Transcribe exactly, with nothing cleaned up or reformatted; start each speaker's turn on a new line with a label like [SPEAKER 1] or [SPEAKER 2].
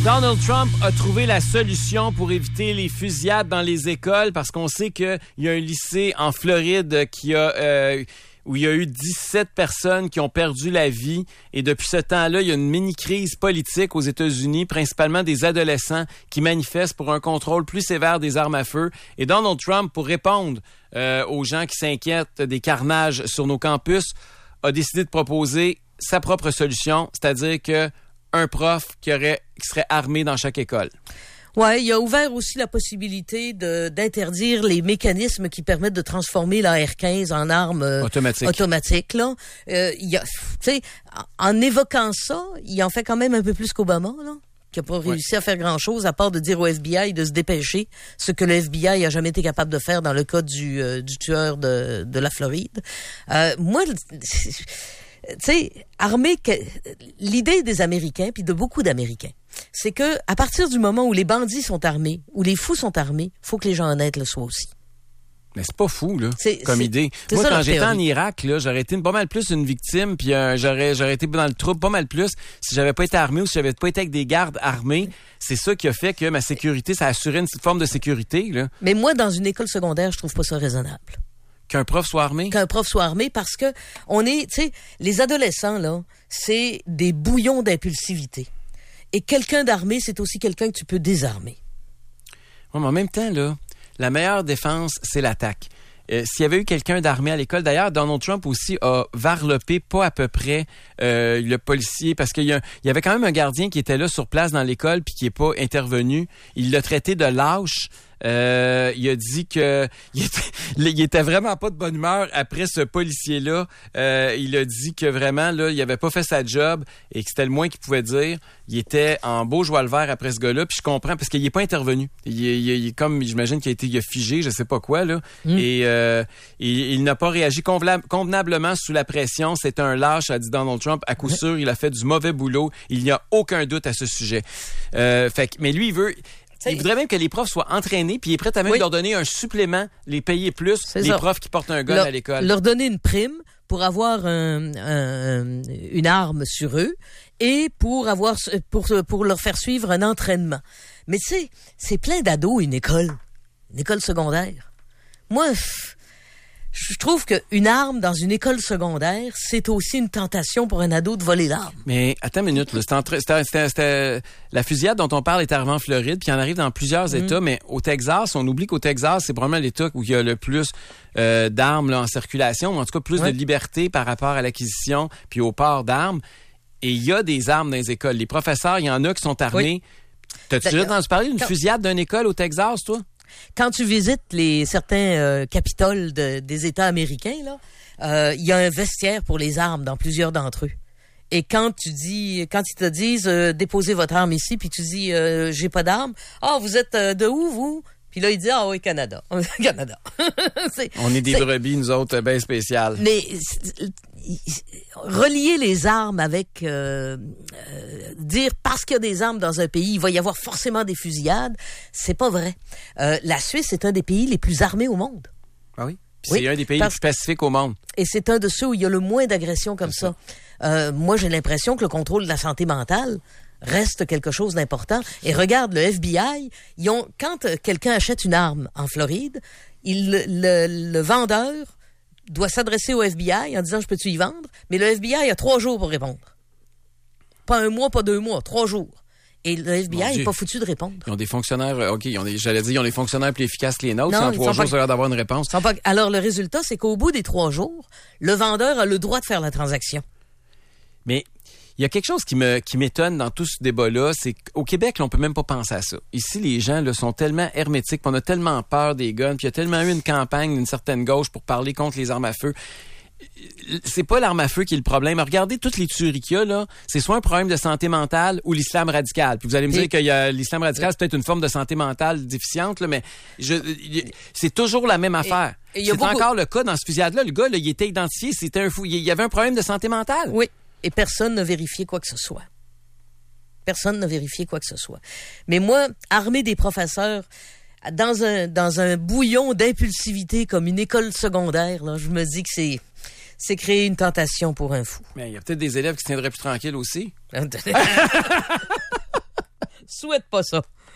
[SPEAKER 1] Donald Trump a trouvé la solution pour éviter les fusillades dans les écoles parce qu'on sait qu'il y a un lycée en Floride qui a... Euh, où il y a eu dix-sept personnes qui ont perdu la vie. Et depuis ce temps-là, il y a une mini-crise politique aux États-Unis, principalement des adolescents qui manifestent pour un contrôle plus sévère des armes à feu. Et Donald Trump, pour répondre euh, aux gens qui s'inquiètent des carnages sur nos campus, a décidé de proposer sa propre solution, c'est-à-dire que un prof qui, aurait, qui serait armé dans chaque école.
[SPEAKER 2] Ouais, il a ouvert aussi la possibilité de d'interdire les mécanismes qui permettent de transformer l'A R quinze en arme euh, automatique. automatique là. Euh, il y a, tu sais, en, en évoquant ça, il en fait quand même un peu plus qu'Obama là, qui a pas ouais. réussi à faire grand-chose à part de dire au F B I de se dépêcher, ce que le F B I a jamais été capable de faire dans le cas du euh, du tueur de de la Floride. Euh, moi tu sais, armée, l'idée des Américains, puis de beaucoup d'Américains, c'est que à partir du moment où les bandits sont armés, où les fous sont armés, faut que les gens honnêtes le soient aussi.
[SPEAKER 1] Mais c'est pas fou, là,
[SPEAKER 2] c'est,
[SPEAKER 1] comme
[SPEAKER 2] c'est,
[SPEAKER 1] idée.
[SPEAKER 2] C'est
[SPEAKER 1] Moi,
[SPEAKER 2] ça,
[SPEAKER 1] quand j'étais
[SPEAKER 2] théorie.
[SPEAKER 1] en Irak, là, j'aurais été pas mal plus une victime, puis euh, j'aurais, j'aurais été dans le trouble pas mal plus si j'avais pas été armé ou si j'avais pas été avec des gardes armés. C'est ça qui a fait que ma sécurité, ça a assuré une forme de sécurité, là.
[SPEAKER 2] Mais moi, dans une école secondaire, je trouve pas ça raisonnable.
[SPEAKER 1] Qu'un prof soit armé?
[SPEAKER 2] Qu'un prof soit armé parce que on est, tu sais, les adolescents, là, c'est des bouillons d'impulsivité. Et quelqu'un d'armé, c'est aussi quelqu'un que tu peux désarmer.
[SPEAKER 1] Ouais, mais en même temps, là, la meilleure défense, c'est l'attaque. Euh, s'il y avait eu quelqu'un d'armé à l'école, d'ailleurs, Donald Trump aussi a varlopé pas à peu près euh, le policier, parce qu'il y, a, il y avait quand même un gardien qui était là sur place dans l'école puis qui est pas intervenu. Il l'a traité de lâche. Euh, il a dit que il était, il était vraiment pas de bonne humeur après ce policier-là. Euh, il a dit que vraiment là, il avait pas fait sa job et que c'était le moins qu'il pouvait dire. Il était en beau joie le vert après ce gars-là. Puis je comprends parce qu'il est pas intervenu. Il est, il est, il est comme, j'imagine qu'il a été, il a figé, je sais pas quoi là. Mm. Et euh, il, il n'a pas réagi convenablement sous la pression. C'est un lâche, a dit Donald Trump. À coup sûr, il a fait du mauvais boulot. Il n'y a aucun doute à ce sujet. Euh, fait que, mais lui, il veut. Il voudrait même que les profs soient entraînés, puis il est prêt à même oui. leur donner un supplément, les payer plus, c'est les ça. profs qui portent un gun
[SPEAKER 2] leur,
[SPEAKER 1] à l'école.
[SPEAKER 2] Leur donner une prime pour avoir un, un, une arme sur eux et pour avoir pour pour leur faire suivre un entraînement. Mais tu sais, c'est plein d'ados une école, une école secondaire. Moi, je trouve qu'une arme dans une école secondaire, c'est aussi une tentation pour un ado de voler l'arme.
[SPEAKER 1] Mais attends une minute, là. C'était, entre, c'était, c'était, c'était la fusillade dont on parle est arrivée en Floride, puis il en arrive dans plusieurs mmh. États, mais au Texas, on oublie qu'au Texas, c'est probablement l'État où il y a le plus euh, d'armes là, en circulation, ou en tout cas plus ouais. de liberté par rapport à l'acquisition puis au port d'armes. Et il y a des armes dans les écoles. Les professeurs, il y en a qui sont armés. Oui. T'as-tu déjà entendu parler d'une fusillade d'une école au Texas, toi?
[SPEAKER 2] Quand tu visites les certains euh, capitoles de, des États américains, là, euh, il y a un vestiaire pour les armes dans plusieurs d'entre eux. Et quand tu dis, quand ils te disent euh, déposez votre arme ici, puis tu dis euh, j'ai pas d'arme, ah oh, vous êtes euh, de où vous? Puis là il dit ah oui Canada, Canada.
[SPEAKER 1] c'est, On est des c'est... brebis nous autres bien spéciales.
[SPEAKER 2] Mais relier les armes avec euh, euh, dire parce qu'il y a des armes dans un pays, il va y avoir forcément des fusillades, c'est pas vrai. Euh, la Suisse est un des pays les plus armés au monde.
[SPEAKER 1] Ah oui? Puis oui, c'est un des pays parce... les plus pacifiques au monde.
[SPEAKER 2] Et c'est un de ceux où il y a le moins d'agressions comme c'est ça. ça. Euh, moi, j'ai l'impression que le contrôle de la santé mentale reste quelque chose d'important. Et regarde, le F B I, ils ont, quand quelqu'un achète une arme en Floride, il, le, le vendeur doit s'adresser au F B I en disant « Je peux-tu y vendre? » Mais le F B I a trois jours pour répondre. Pas un mois, pas deux mois, trois jours. Et le F B I n'est pas foutu de répondre.
[SPEAKER 1] Ils ont des fonctionnaires, OK, ils ont des, j'allais dire, ils ont des fonctionnaires plus efficaces que les nôtres.
[SPEAKER 2] Non,
[SPEAKER 1] en trois jours,
[SPEAKER 2] pas,
[SPEAKER 1] ça a l'air d'avoir une réponse.
[SPEAKER 2] Pas, alors, le résultat, c'est qu'au bout des trois jours, le vendeur a le droit de faire la transaction.
[SPEAKER 1] Mais il y a quelque chose qui me qui m'étonne dans tout ce débat-là, c'est qu'au Québec, là, on peut même pas penser à ça. Ici, les gens là, sont tellement hermétiques, on a tellement peur des guns, puis il y a tellement eu une campagne d'une certaine gauche pour parler contre les armes à feu. C'est pas l'arme à feu qui est le problème. Regardez toutes les tueries qu'il y a, là. C'est soit un problème de santé mentale ou l'islam radical. Puis vous allez me dire Et... qu'il y a l'islam radical, c'est peut-être une forme de santé mentale déficiente, là, mais je, c'est toujours la même affaire. Et, et c'est beaucoup... encore le cas dans ce fusillade-là. Le gars, là, il était identifié, c'était un fou. Il y avait un problème de santé mentale.
[SPEAKER 2] Oui. Et personne n'a vérifié quoi que ce soit. Personne n'a vérifié quoi que ce soit. Mais moi, armer des professeurs dans un dans un bouillon d'impulsivité comme une école secondaire, là, je me dis que c'est c'est créer une tentation pour un fou.
[SPEAKER 1] Mais il y a peut-être des élèves qui se tiendraient plus tranquilles aussi.
[SPEAKER 2] souhaite pas ça.